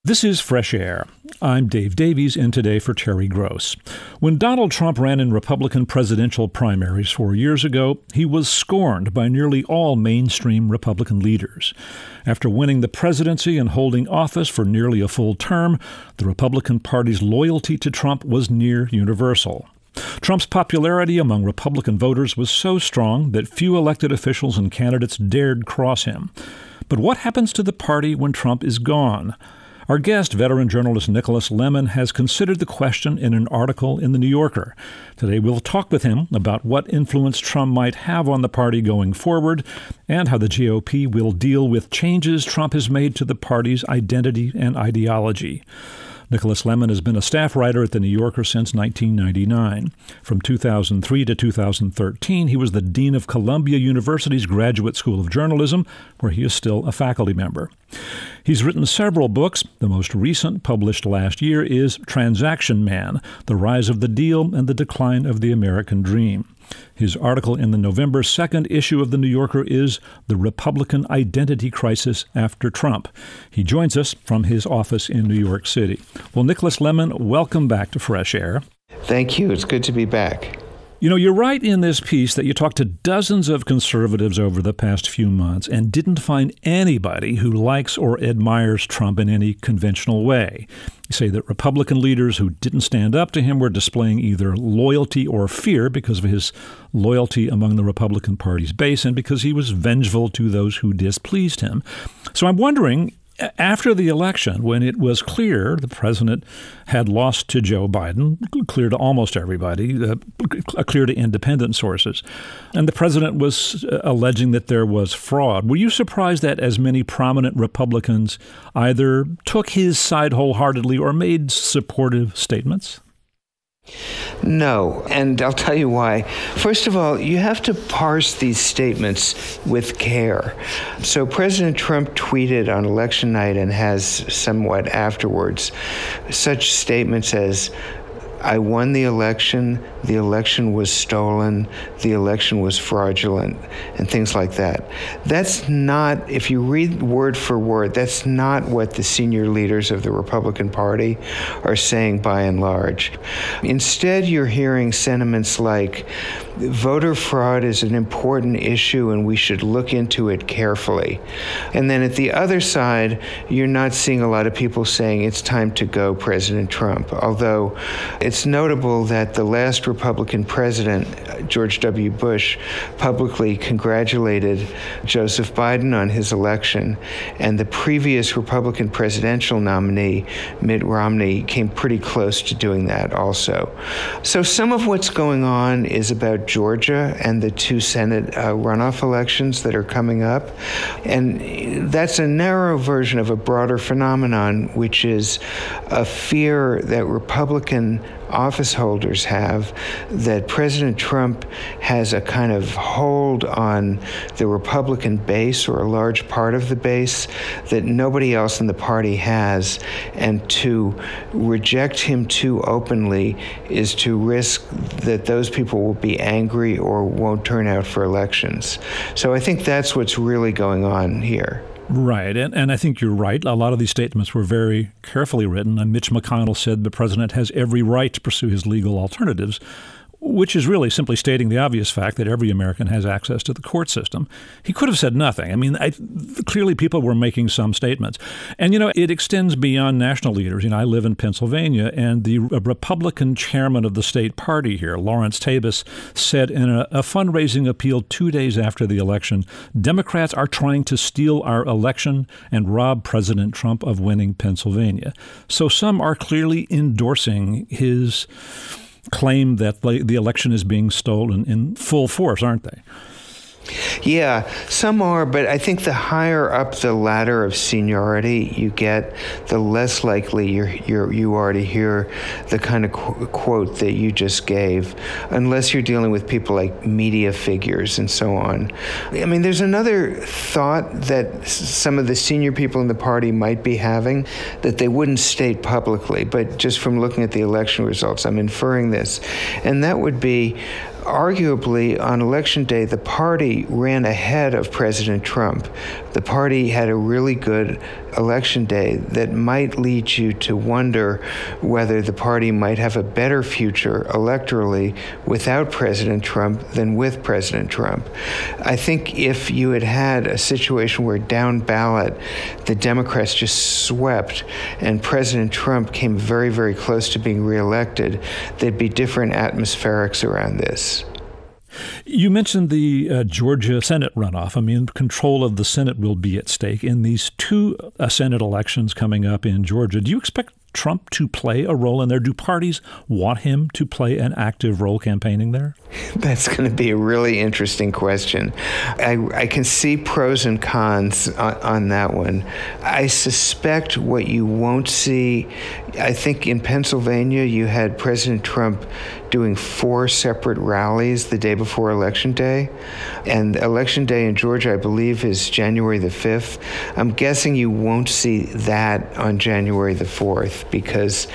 This is Fresh Air. I'm Dave Davies, in today for Terry Gross. When Donald Trump ran in Republican presidential primaries 4 years ago, he was scorned by nearly all mainstream Republican leaders. After winning the presidency and holding office for nearly a full term, the Republican Party's loyalty to Trump was near universal. Trump's popularity among Republican voters was so strong that few elected officials and candidates dared cross him. But what happens to the party when Trump is gone? Our guest, veteran journalist Nicholas Lemon, has considered the question in an article in The New Yorker. Today we'll talk with him about what influence Trump might have on the party going forward and how the GOP will deal with changes Trump has made to the party's identity and ideology. Nicholas Lemon has been a staff writer at The New Yorker since 1999. From 2003 to 2013, he was the dean of Columbia University's Graduate School of Journalism, where he is still a faculty member. He's written several books. The most recent, published last year, is Transaction Man: The Rise of the Deal and the Decline of the American Dream. His article in the November 2nd issue of The New Yorker is The Republican Identity Crisis After Trump. He joins us from his office in New York City. Well, Nicholas Lemon, welcome back to Fresh Air. Thank you. It's good to be back. You know, you write in this piece that you talked to dozens of conservatives over the past few months and didn't find anybody who likes or admires Trump in any conventional way. You say that Republican leaders who didn't stand up to him were displaying either loyalty or fear because of his loyalty among the Republican Party's base and because he was vengeful to those who displeased him. So I'm wondering, after the election, when it was clear the president had lost to Joe Biden, clear to almost everybody, clear to independent sources, and the president was alleging that there was fraud, were you surprised that as many prominent Republicans either took his side wholeheartedly or made supportive statements? No, and I'll tell you why. First of all, you have to parse these statements with care. So President Trump tweeted on election night and has somewhat afterwards such statements as, "I won the election was stolen, the election was fraudulent," and things like that. That's not, if you read word for word, that's not what the senior leaders of the Republican Party are saying by and large. Instead, you're hearing sentiments like, voter fraud is an important issue and we should look into it carefully. And then at the other side, you're not seeing a lot of people saying it's time to go, President Trump, although it's notable that the last Republican president, George W. Bush, publicly congratulated Joseph Biden on his election, and the previous Republican presidential nominee, Mitt Romney, came pretty close to doing that also. So some of what's going on is about Georgia and the two Senate runoff elections that are coming up, and that's a narrow version of a broader phenomenon, which is a fear that Republican office holders have that President Trump has a kind of hold on the Republican base or a large part of the base that nobody else in the party has, and to reject him too openly is to risk that those people will be angry or won't turn out for elections. So I think that's what's really going on here. Right. And I think you're right. A lot of these statements were very carefully written. And Mitch McConnell said the president has every right to pursue his legal alternatives, which is really simply stating the obvious fact that every American has access to the court system. He could have said nothing. I mean, clearly people were making some statements. And, you know, it extends beyond national leaders. You know, I live in Pennsylvania, and the Republican chairman of the state party here, Lawrence Tabus, said in a fundraising appeal 2 days after the election, Democrats are trying to steal our election and rob President Trump of winning Pennsylvania. So some are clearly endorsing his claim that the election is being stolen in full force, aren't they? Yeah, some are, but I think the higher up the ladder of seniority you get, the less likely you are to hear the kind of quote that you just gave, unless you're dealing with people like media figures and so on. I mean, there's another thought that some of the senior people in the party might be having that they wouldn't state publicly, but just from looking at the election results, I'm inferring this, and that would be, arguably, on Election Day, the party ran ahead of President Trump. The party had a really good Election Day that might lead you to wonder whether the party might have a better future electorally without President Trump than with President Trump. I think if you had had a situation where down ballot the Democrats just swept and President Trump came very, very close to being reelected, there'd be different atmospherics around this. You mentioned the Georgia Senate runoff. I mean, control of the Senate will be at stake in these two Senate elections coming up in Georgia. Do you expect Trump to play a role in there? Do parties want him to play an active role campaigning there? That's going to be a really interesting question. I can see pros and cons on that one. I suspect what you won't see, I think in Pennsylvania you had President Trump doing 4 separate rallies the day before Election Day. And Election Day in Georgia, I believe, is January the 5th. I'm guessing you won't see that on January the 4th because,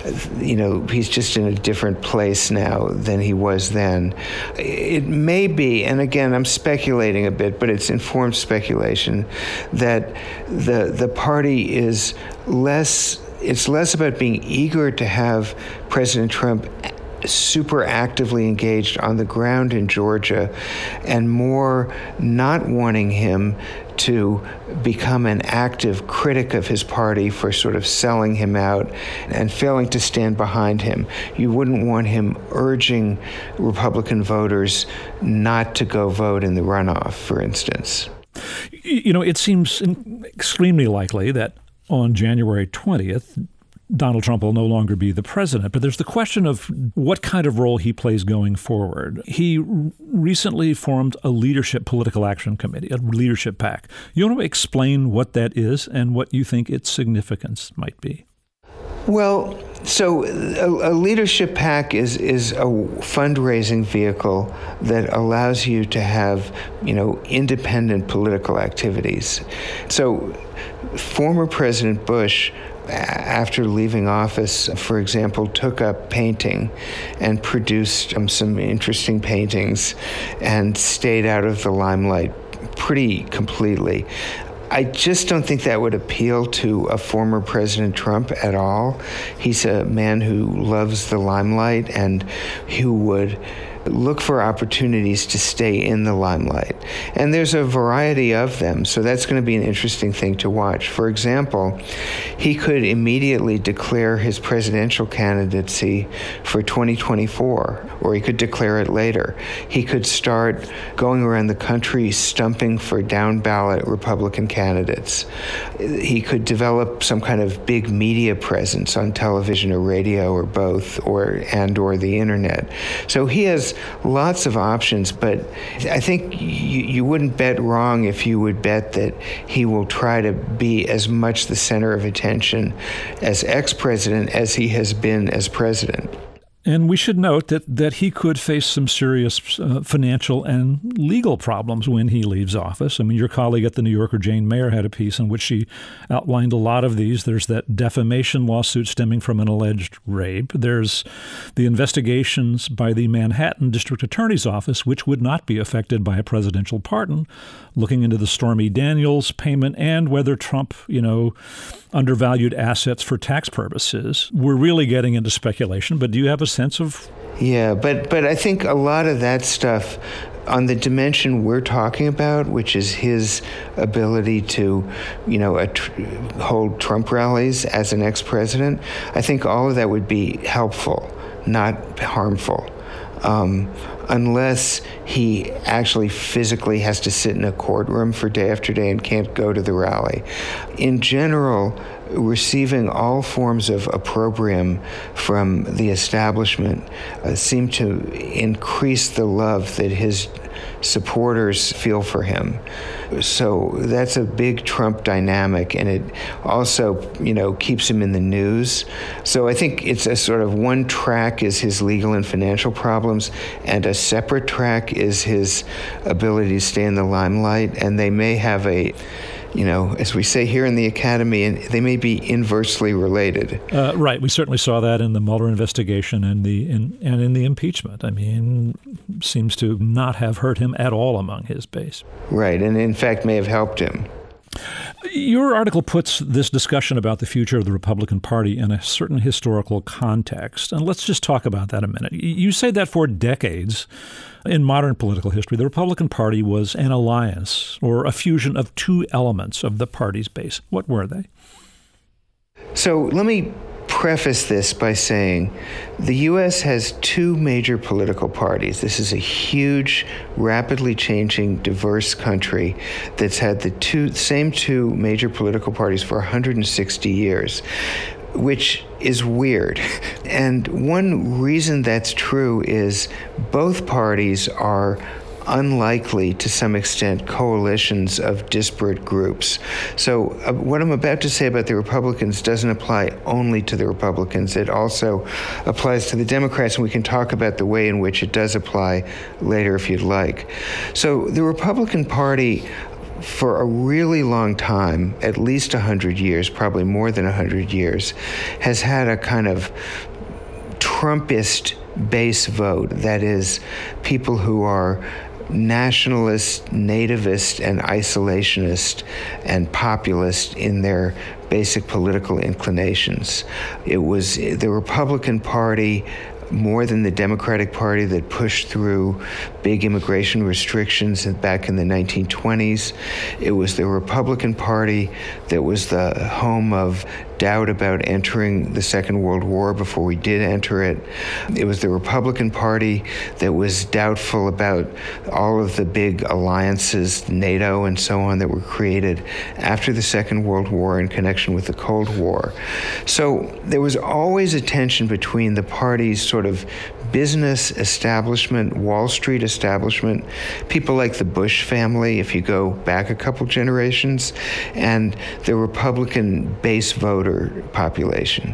he's just in a different place now than he was then. It may be, and again, I'm speculating a bit, but it's informed speculation, that the party is less about being eager to have President Trump super actively engaged on the ground in Georgia and more not wanting him to become an active critic of his party for sort of selling him out and failing to stand behind him. You wouldn't want him urging Republican voters not to go vote in the runoff, for instance. It seems extremely likely that on January 20th, Donald Trump will no longer be the president, but there's the question of what kind of role he plays going forward. He recently formed a leadership political action committee, a leadership PAC. You want to explain what that is and what you think its significance might be? Well, so a leadership PAC is a fundraising vehicle that allows you to have, independent political activities. So former President Bush, after leaving office, for example, took up painting and produced some interesting paintings and stayed out of the limelight pretty completely. I just don't think that would appeal to a former President Trump at all. He's a man who loves the limelight and who would look for opportunities to stay in the limelight. And there's a variety of them, so that's going to be an interesting thing to watch. For example, he could immediately declare his presidential candidacy for 2024, or he could declare it later. He could start going around the country stumping for down-ballot Republican candidates. He could develop some kind of big media presence on television or radio or both, or the internet. So he has lots of options, but I think you wouldn't bet wrong if you would bet that he will try to be as much the center of attention as ex-president as he has been as president. And we should note that he could face some serious financial and legal problems when he leaves office. I mean, your colleague at the New Yorker, Jane Mayer, had a piece in which she outlined a lot of these. There's that defamation lawsuit stemming from an alleged rape. There's the investigations by the Manhattan District Attorney's Office, which would not be affected by a presidential pardon, looking into the Stormy Daniels payment and whether Trump, undervalued assets for tax purposes. We're really getting into speculation, but do you have a sense of? Yeah, but I think a lot of that stuff on the dimension we're talking about, which is his ability to, hold Trump rallies as an ex-president, I think all of that would be helpful, not harmful. Unless he actually physically has to sit in a courtroom for day after day and can't go to the rally. In general, receiving all forms of opprobrium from the establishment seem to increase the love that his supporters feel for him. So that's a big Trump dynamic, and it also, keeps him in the news. So I think it's a sort of one track is his legal and financial problems, and a separate track is his ability to stay in the limelight, and they may have a as we say here in the Academy, and they may be inversely related. Right. We certainly saw that in the Mueller investigation and in the impeachment. I mean, seems to not have hurt him at all among his base. Right, and in fact may have helped him. Your article puts this discussion about the future of the Republican Party in a certain historical context. And let's just talk about that a minute. You say that for decades in modern political history, the Republican Party was an alliance or a fusion of two elements of the party's base. What were they? So let me preface this by saying the U.S. has two major political parties. This is a huge, rapidly changing, diverse country that's had the same two major political parties for 160 years, which is weird. And one reason that's true is both parties are unlikely, to some extent, coalitions of disparate groups. So what I'm about to say about the Republicans doesn't apply only to the Republicans. It also applies to the Democrats, and we can talk about the way in which it does apply later if you'd like. So the Republican Party, for a really long time, at least 100 years, probably more than 100 years, has had a kind of Trumpist base vote. That is, people who are nationalist, nativist, and isolationist and populist in their basic political inclinations. It was the Republican Party, more than the Democratic Party, that pushed through big immigration restrictions back in the 1920s. It was the Republican Party that was the home of doubt about entering the Second World War before we did enter it. It was the Republican Party that was doubtful about all of the big alliances, NATO and so on, that were created after the Second World War in connection with the Cold War. So there was always a tension between the party's sort of business establishment, Wall Street establishment, people like the Bush family, if you go back a couple generations, and the Republican base voter population.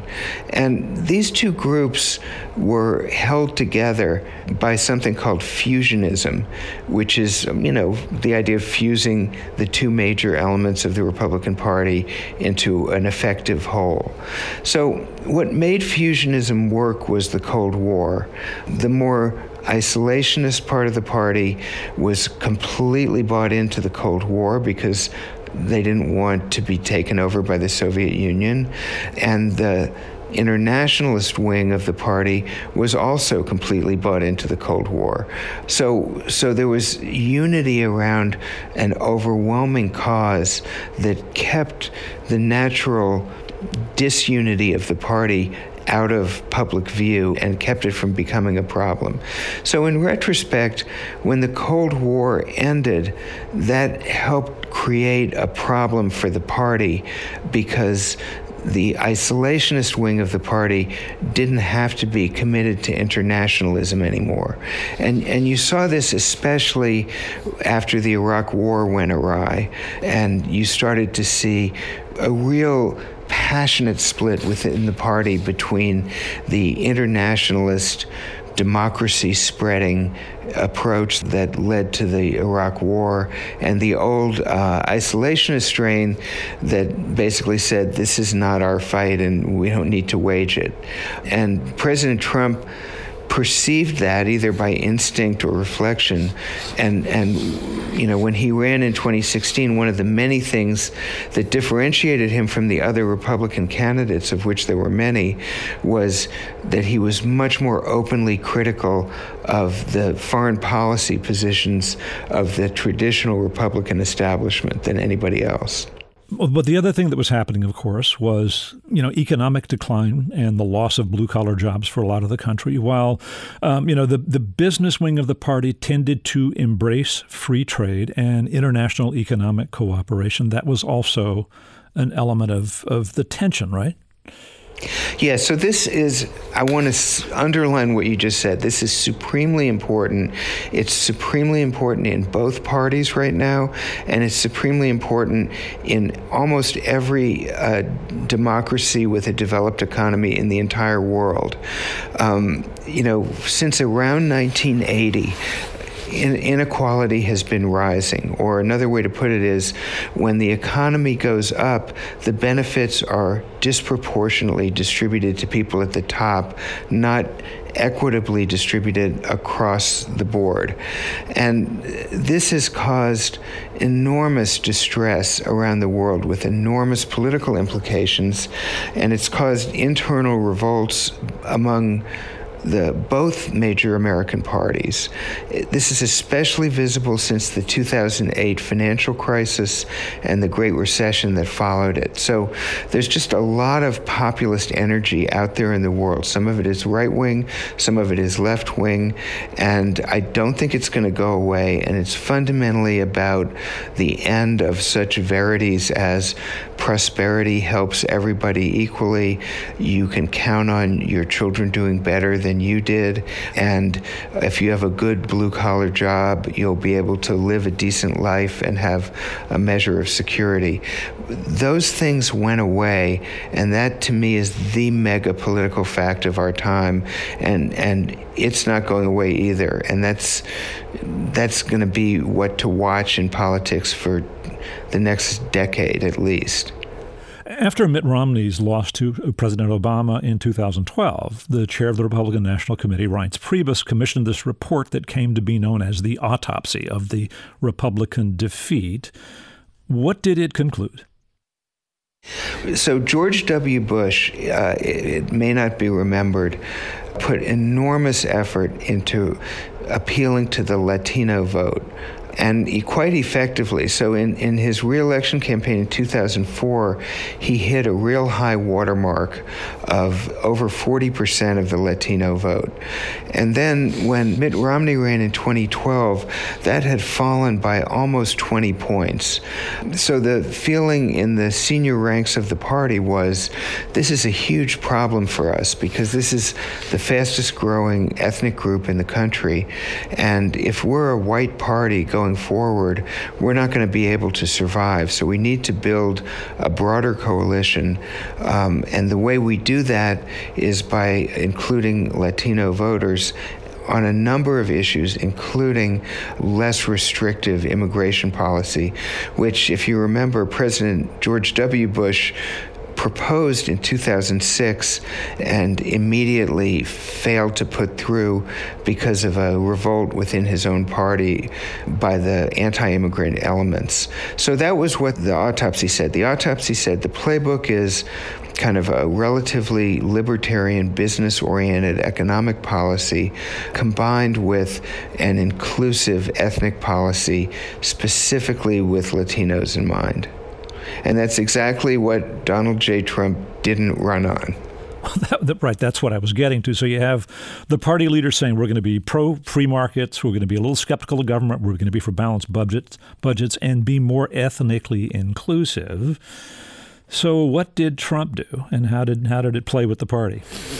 And these two groups were held together by something called fusionism, which is, the idea of fusing the two major elements of the Republican Party into an effective whole. So what made fusionism work was the Cold War. The more isolationist part of the party was completely bought into the Cold War because they didn't want to be taken over by the Soviet Union. And the internationalist wing of the party was also completely bought into the Cold War. So there was unity around an overwhelming cause that kept the natural disunity of the party out of public view and kept it from becoming a problem. So in retrospect, when the Cold War ended, that helped create a problem for the party because the isolationist wing of the party didn't have to be committed to internationalism anymore. And you saw this especially after the Iraq War went awry, and you started to see a real passionate split within the party between the internationalist, democracy spreading approach that led to the Iraq War and the old isolationist strain that basically said, this is not our fight and we don't need to wage it. And President Trump perceived that either by instinct or reflection. And when he ran in 2016, one of the many things that differentiated him from the other Republican candidates, of which there were many, was that he was much more openly critical of the foreign policy positions of the traditional Republican establishment than anybody else. But the other thing that was happening, of course, was, economic decline and the loss of blue-collar jobs for a lot of the country, while, the business wing of the party tended to embrace free trade and international economic cooperation. That was also an element of the tension, right? Yeah, so this is, I want to underline what you just said. This is supremely important. It's supremely important in both parties right now, and it's supremely important in almost every democracy with a developed economy in the entire world. Since around 1980, inequality has been rising. Or another way to put it is, when the economy goes up, the benefits are disproportionately distributed to people at the top, not equitably distributed across the board. And this has caused enormous distress around the world with enormous political implications, and it's caused internal revolts among both major American parties. This is especially visible since the 2008 financial crisis and the Great Recession that followed it. So there's just a lot of populist energy out there in the world. Some of it is right-wing, some of it is left-wing, and I don't think it's going to go away. And it's fundamentally about the end of such verities as prosperity helps everybody equally. You can count on your children doing better than you did, and if you have a good blue-collar job, you'll be able to live a decent life and have a measure of security. Those things went away, and that to me is the mega political fact of our time, and it's not going away either. And that's going to be what to watch in politics for the next decade at least. After Mitt Romney's loss to President Obama in 2012, the chair of the Republican National Committee, Reince Priebus, commissioned this report that came to be known as the autopsy of the Republican defeat. What did it conclude? So George W. Bush, it may not be remembered, put enormous effort into appealing to the Latino vote, and quite effectively. So in his re-election campaign in 2004, he hit a real high watermark of over 40% of the Latino vote. And then when Mitt Romney ran in 2012, that had fallen by almost 20 points. So the feeling in the senior ranks of the party was, this is a huge problem for us because this is the fastest growing ethnic group in the country. And if we're a white party going forward, we're not going to be able to survive. So we need to build a broader coalition. And the way we do that is by including Latino voters on a number of issues, including less restrictive immigration policy, which, if you remember, President George W. Bush proposed in 2006 and immediately failed to put through because of a revolt within his own party by the anti-immigrant elements. So that was what the autopsy said. The autopsy said the playbook is kind of a relatively libertarian, business-oriented economic policy combined with an inclusive ethnic policy, specifically with Latinos in mind. And that's exactly what Donald J. Trump didn't run on. Right, that's what I was getting to. So you have the party leader saying we're going to be pro-free markets, we're going to be a little skeptical of government, we're going to be for balanced budgets, and be more ethnically inclusive. So what did Trump do, and how did it play with the party?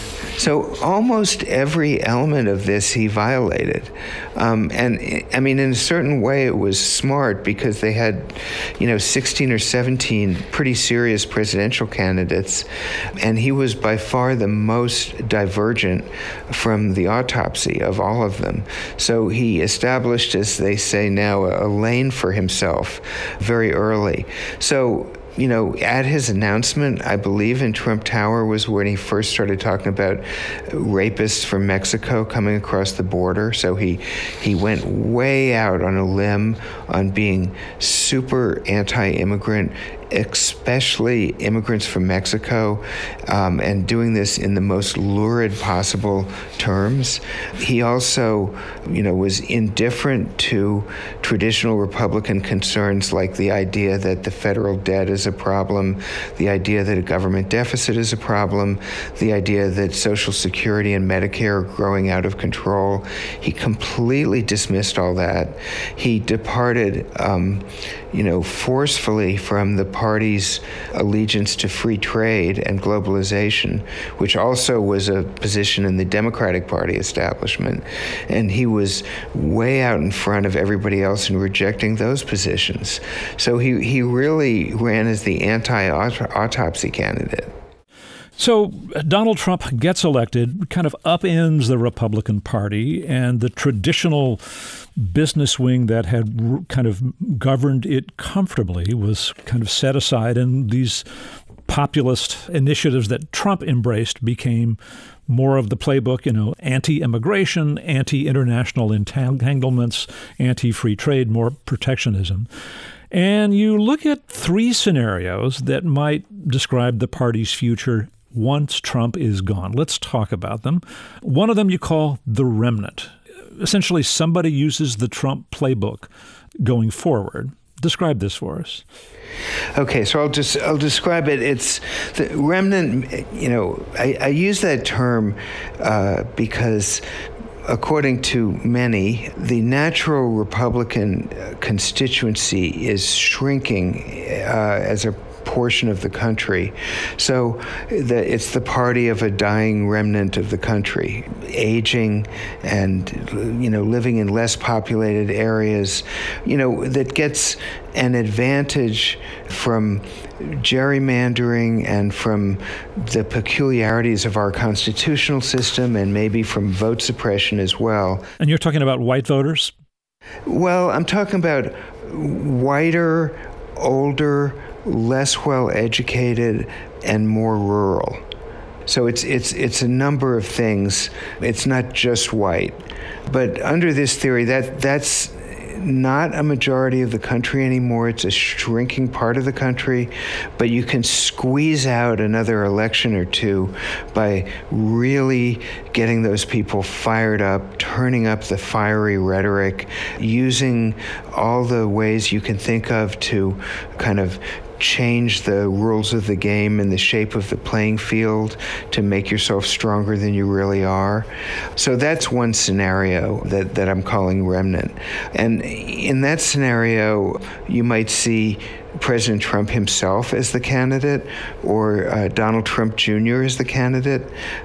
So almost every element of this he violated. And I mean, in a certain way, it was smart because they had, 16 or 17 pretty serious presidential candidates. And he was by far the most divergent from the autopsy of all of them. So he established, as they say now, a lane for himself very early. So at his announcement, I believe in Trump Tower was when he first started talking about rapists from Mexico coming across the border. So he went way out on a limb on being super anti-immigrant, especially immigrants from Mexico, and doing this in the most lurid possible terms. He also, was indifferent to traditional Republican concerns like the idea that the federal debt is a problem, the idea that a government deficit is a problem, the idea that Social Security and Medicare are growing out of control. He completely dismissed all that. He departed, forcefully from the party's allegiance to free trade and globalization, which also was a position in the Democratic Party establishment. And he was way out in front of everybody else in rejecting those positions. So he really ran as the anti-autopsy candidate. So Donald Trump gets elected, kind of upends the Republican Party, and the traditional business wing that had kind of governed it comfortably was kind of set aside, and these populist initiatives that Trump embraced became more of the playbook, anti-immigration, anti-international entanglements, anti-free trade, more protectionism. And you look at three scenarios that might describe the party's future once Trump is gone. Let's talk about them. One of them you call the remnant. Essentially, somebody uses the Trump playbook going forward. Describe this for us. Okay, so I'll describe it. It's the remnant. I use that term because, according to many, the natural Republican constituency is shrinking as a portion of the country. So it's the party of a dying remnant of the country, aging and, living in less populated areas, that gets an advantage from gerrymandering and from the peculiarities of our constitutional system and maybe from vote suppression as well. And you're talking about white voters? Well, I'm talking about whiter, older, less well-educated, and more rural. So it's a number of things. It's not just white. But under this theory, that's not a majority of the country anymore. It's a shrinking part of the country, but you can squeeze out another election or two by really getting those people fired up, turning up the fiery rhetoric, using all the ways you can think of to kind of change the rules of the game and the shape of the playing field to make yourself stronger than you really are. So that's one scenario that I'm calling remnant. And in that scenario, you might see President Trump himself as the candidate or Donald Trump Jr. as the candidate.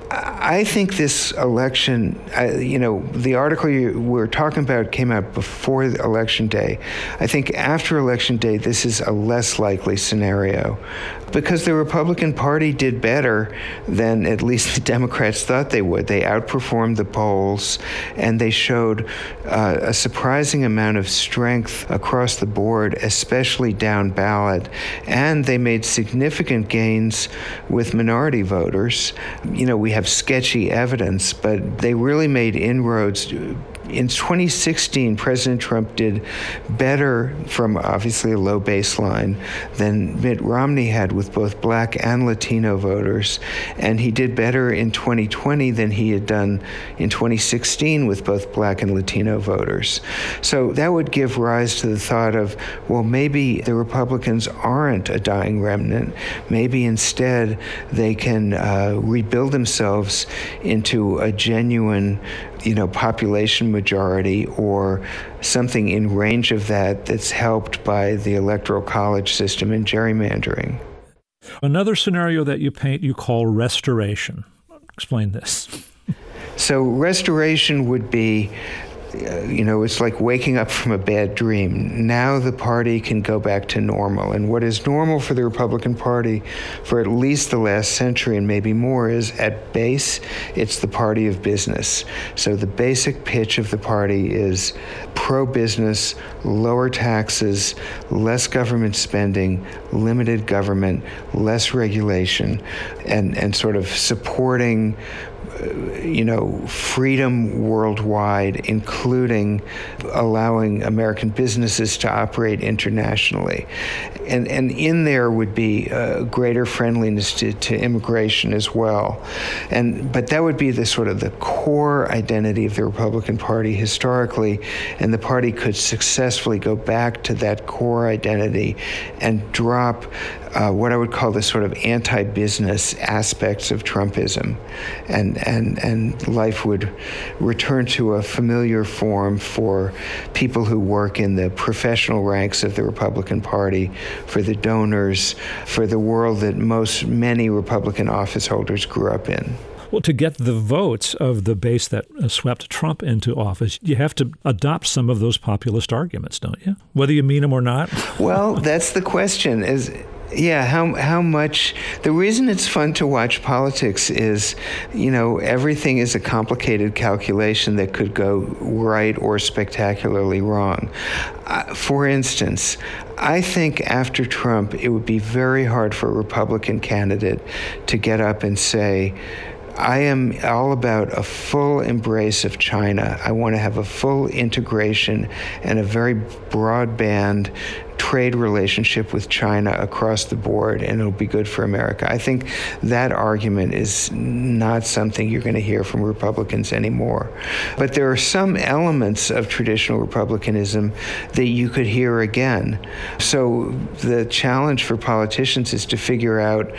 I think this election, the article you were talking about came out before Election Day. I think after Election Day, this is a less likely scenario because the Republican Party did better than at least the Democrats thought they would. They outperformed the polls, and they showed a surprising amount of strength across the board, especially down ballot, and they made significant gains with minority voters. We have sketchy evidence, but they really made inroads. In 2016, President Trump did better from obviously a low baseline than Mitt Romney had with both Black and Latino voters. And he did better in 2020 than he had done in 2016 with both Black and Latino voters. So that would give rise to the thought of, well, maybe the Republicans aren't a dying remnant. Maybe instead they can rebuild themselves into a genuine population majority or something in range of that's helped by the Electoral College system and gerrymandering. Another scenario that you paint you call restoration. Explain this. So restoration would be, it's like waking up from a bad dream. Now the party can go back to normal. And what is normal for the Republican Party for at least the last century and maybe more is, at base, it's the party of business. So the basic pitch of the party is pro-business, lower taxes, less government spending, limited government, less regulation, and sort of supporting freedom worldwide, including allowing American businesses to operate internationally. And in there would be greater friendliness to immigration as well. But that would be the sort of the core identity of the Republican Party historically, and the party could successfully go back to that core identity and drop what I would call the sort of anti-business aspects of Trumpism, and life would return to a familiar form for people who work in the professional ranks of the Republican Party, for the donors, for the world that many Republican office holders grew up in. Well, to get the votes of the base that swept Trump into office, you have to adopt some of those populist arguments, don't you? Whether you mean them or not. Well, that's the question. Yeah, how much. The reason it's fun to watch politics is, everything is a complicated calculation that could go right or spectacularly wrong. For instance, I think after Trump, it would be very hard for a Republican candidate to get up and say, I am all about a full embrace of China. I want to have a full integration and a very broadband trade relationship with China across the board, and it'll be good for America. I think that argument is not something you're going to hear from Republicans anymore. But there are some elements of traditional Republicanism that you could hear again. So the challenge for politicians is to figure out,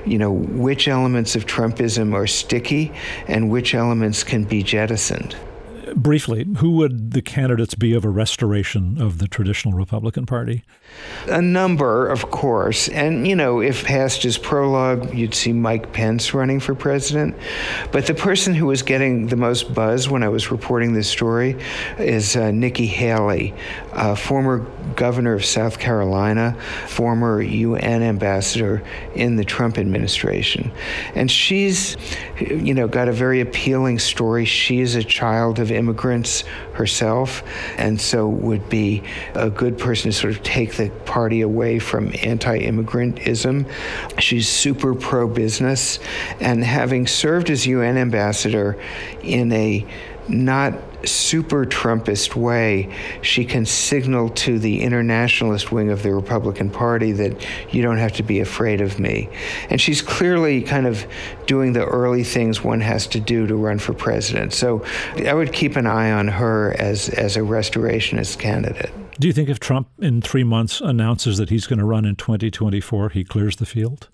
which elements of Trumpism are sticky and which elements can be jettisoned. Briefly, who would the candidates be of a restoration of the traditional Republican Party? A number, of course. And, if past his prologue, you'd see Mike Pence running for president. But the person who was getting the most buzz when I was reporting this story is Nikki Haley, former governor of South Carolina, former UN ambassador in the Trump administration. And she's, got a very appealing story. She is a child of immigrants herself, and so would be a good person to sort of take the party away from anti-immigrantism. She's super pro-business, and having served as UN ambassador in a not super Trumpist way, she can signal to the internationalist wing of the Republican Party that you don't have to be afraid of me. And she's clearly kind of doing the early things one has to do to run for president. So I would keep an eye on her as a restorationist candidate. Do you think if Trump in 3 months announces that he's going to run in 2024, he clears the field?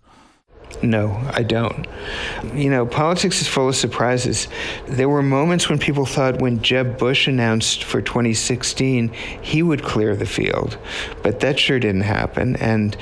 No, I don't. Politics is full of surprises. There were moments when people thought when Jeb Bush announced for 2016, he would clear the field. But that sure didn't happen. And,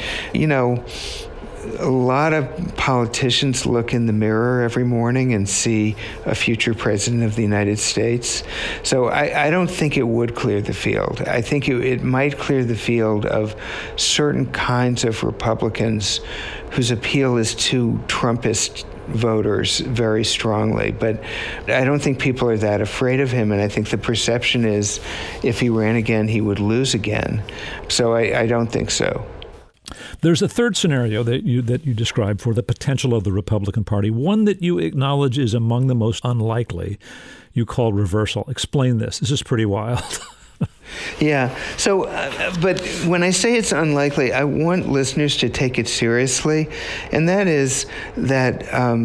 a lot of politicians look in the mirror every morning and see a future president of the United States. So I don't think it would clear the field. I think it might clear the field of certain kinds of Republicans whose appeal is to Trumpist voters very strongly. But I don't think people are that afraid of him, and I think the perception is if he ran again, he would lose again. So I don't think so. There's a third scenario that you describe for the potential of the Republican Party, one that you acknowledge is among the most unlikely. You call reversal. Explain this. This is pretty wild. Yeah. So, but when I say it's unlikely, I want listeners to take it seriously. And that is that,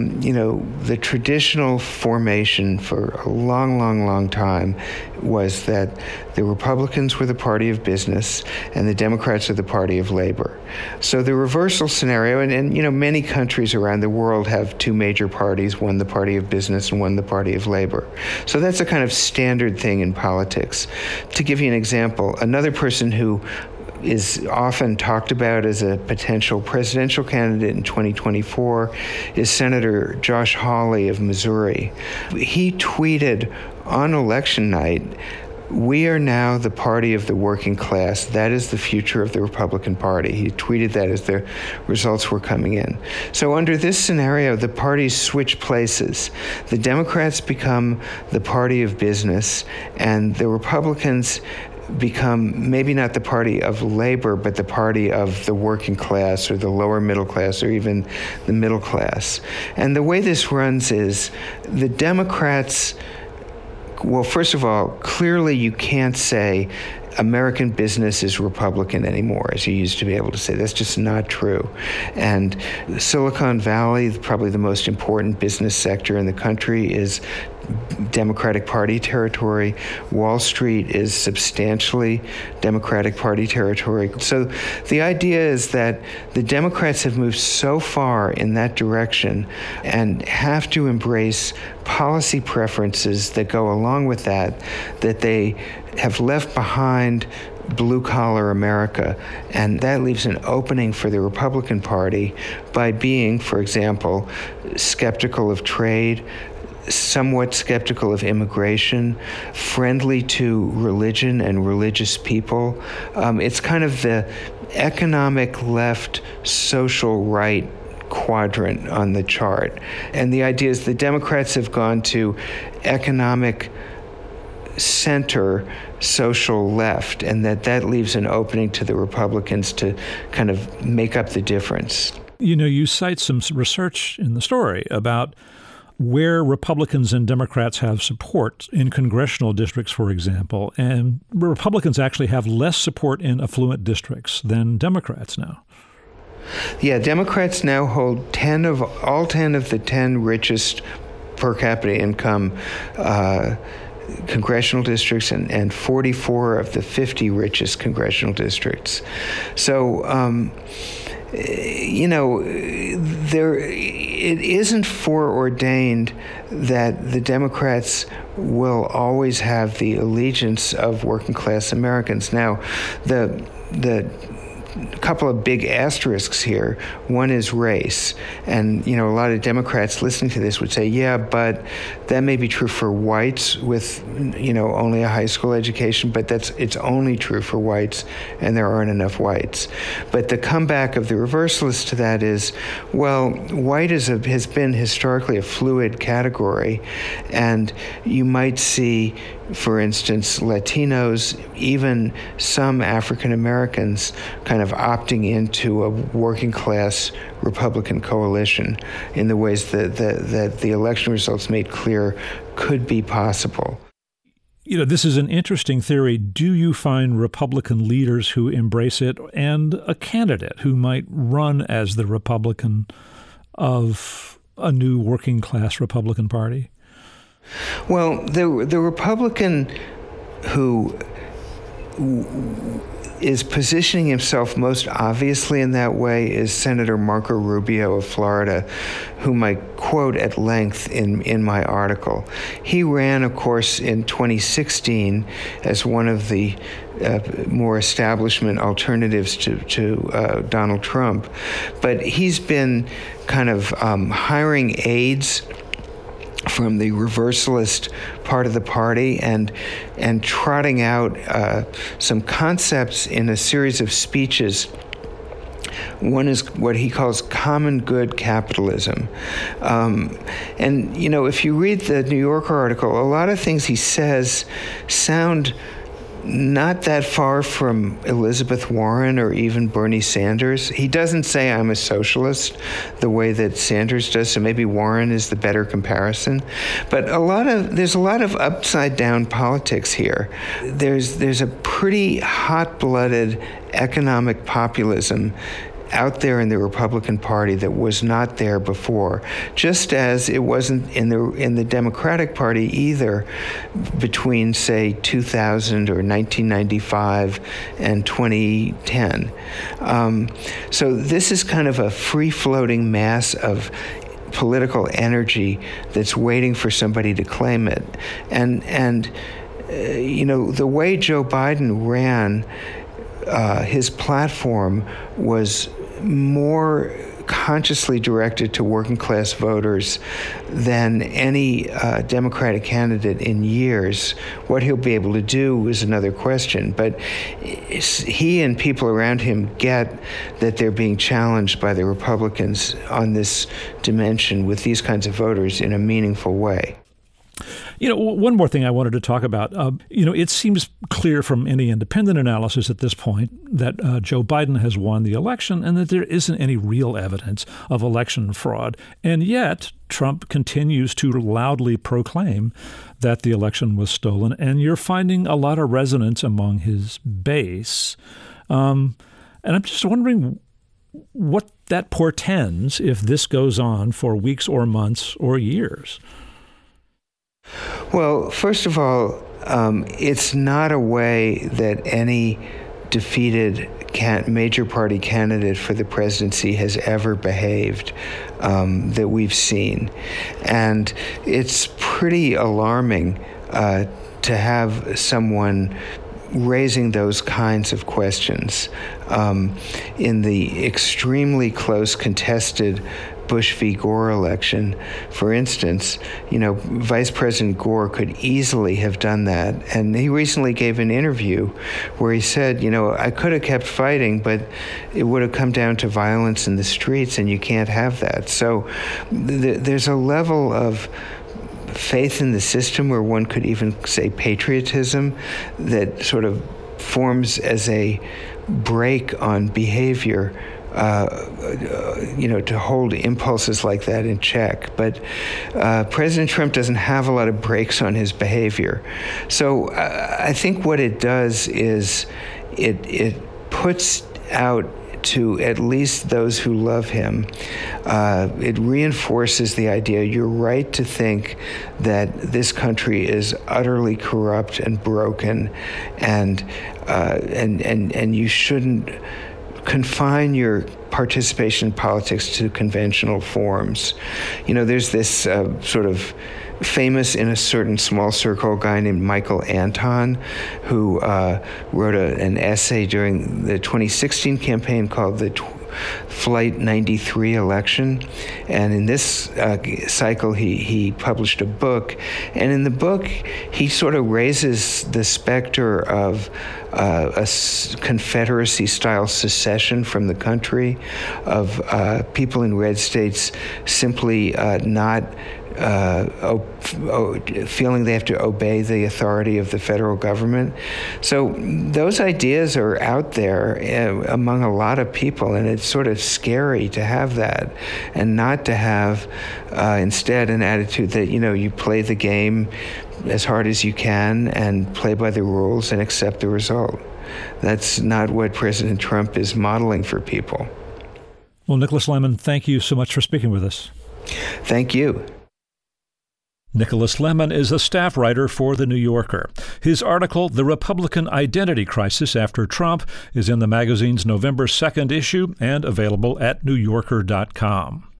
the traditional formation for a long, long, long time was that the Republicans were the party of business and the Democrats are the party of labor. So the reversal scenario, and many countries around the world have two major parties, one the party of business and one the party of labor. So that's a kind of standard thing in politics. To give you an example, another person who is often talked about as a potential presidential candidate in 2024 is Senator Josh Hawley of Missouri. He tweeted on election night, "We are now the party of the working class. That is the future of the Republican Party." He tweeted that as the results were coming in. So under this scenario, the parties switch places. The Democrats become the party of business, and the Republicans become maybe not the party of labor, but the party of the working class or the lower middle class or even the middle class. And the way this runs is the Democrats, well, first of all, clearly you can't say American business is Republican anymore, as you used to be able to say. That's just not true. And Silicon Valley, probably the most important business sector in the country, is Democratic Party territory. Wall Street is substantially Democratic Party territory. So the idea is that the Democrats have moved so far in that direction and have to embrace policy preferences that go along with that they have left behind blue-collar America, and that leaves an opening for the Republican Party by being, for example, skeptical of trade, somewhat skeptical of immigration, friendly to religion and religious people. It's kind of the economic left, social right quadrant on the chart. And the idea is the Democrats have gone to economic center, social left, and that leaves an opening to the Republicans to kind of make up the difference. You know, you cite some research in the story about where Republicans and Democrats have support in congressional districts, for example, and Republicans actually have less support in affluent districts than Democrats now. Yeah, Democrats now hold 10 of the 10 richest per capita income congressional districts and 44 of the 50 richest congressional districts. So, it isn't foreordained that the Democrats will always have the allegiance of working class Americans. Now, the couple of big asterisks here. One is race. And, a lot of Democrats listening to this would say, yeah, but that may be true for whites with, only a high school education, but it's only true for whites, and there aren't enough whites. But the comeback of the reversalist to that is, well, white has been historically a fluid category, and you might see, for instance, Latinos, even some African Americans kind of opting into a working class Republican coalition in the ways that the election results made clear could be possible. This is an interesting theory. Do you find Republican leaders who embrace it and a candidate who might run as the Republican of a new working class Republican Party? Well, the Republican who is positioning himself most obviously in that way is Senator Marco Rubio of Florida, whom I quote at length in my article. He ran, of course, in 2016 as one of the more establishment alternatives to Donald Trump. But he's been kind of hiring aides from the reversalist part of the party and trotting out some concepts in a series of speeches. One is what he calls common good capitalism. And, if you read the New Yorker article, a lot of things he says sound not that far from Elizabeth Warren or even Bernie Sanders. He doesn't say I'm a socialist the way that Sanders does, so maybe Warren is the better comparison. But there's a lot of upside down politics here. There's a pretty hot-blooded economic populism out there in the Republican Party that was not there before, just as it wasn't in the Democratic Party either between, say, 2000 or 1995 and 2010. So this is kind of a free-floating mass of political energy that's waiting for somebody to claim it. And the way Joe Biden ran, his platform was more consciously directed to working class voters than any Democratic candidate in years. What he'll be able to do is another question, but he and people around him get that they're being challenged by the Republicans on this dimension with these kinds of voters in a meaningful way. One more thing I wanted to talk about. It seems clear from any independent analysis at this point that Joe Biden has won the election and that there isn't any real evidence of election fraud. And yet, Trump continues to loudly proclaim that the election was stolen. And you're finding a lot of resonance among his base. And I'm just wondering what that portends if this goes on for weeks or months or years. Well, first of all, it's not a way that any defeated major party candidate for the presidency has ever behaved that we've seen. And it's pretty alarming to have someone raising those kinds of questions in the extremely close contested Bush v. Gore election, for instance, Vice President Gore could easily have done that. And he recently gave an interview where he said, I could have kept fighting, but it would have come down to violence in the streets, and you can't have that. So there's a level of faith in the system, or one could even say patriotism, that sort of forms as a brake on behavior, to hold impulses like that in check. But President Trump doesn't have a lot of brakes on his behavior. So I think what it does is it puts out to at least those who love him, it reinforces the idea you're right to think that this country is utterly corrupt and broken, and you shouldn't confine your participation in politics to conventional forms. There's this sort of famous, in a certain small circle, guy named Michael Anton, who wrote an essay during the 2016 campaign called the Flight 93 election. And in this cycle, he published a book. And in the book, he sort of raises the specter of a Confederacy-style secession from the country, of people in red states simply not feeling they have to obey the authority of the federal government. So those ideas are out there among a lot of people, and it's sort of scary to have that, and not to have instead an attitude that, you play the game as hard as you can and play by the rules and accept the result. That's not what President Trump is modeling for people. Well, Nicholas Lemon, thank you so much for speaking with us. Thank you. Nicholas Lemon is a staff writer for The New Yorker. His article, The Republican Identity Crisis After Trump, is in the magazine's November 2nd issue and available at newyorker.com.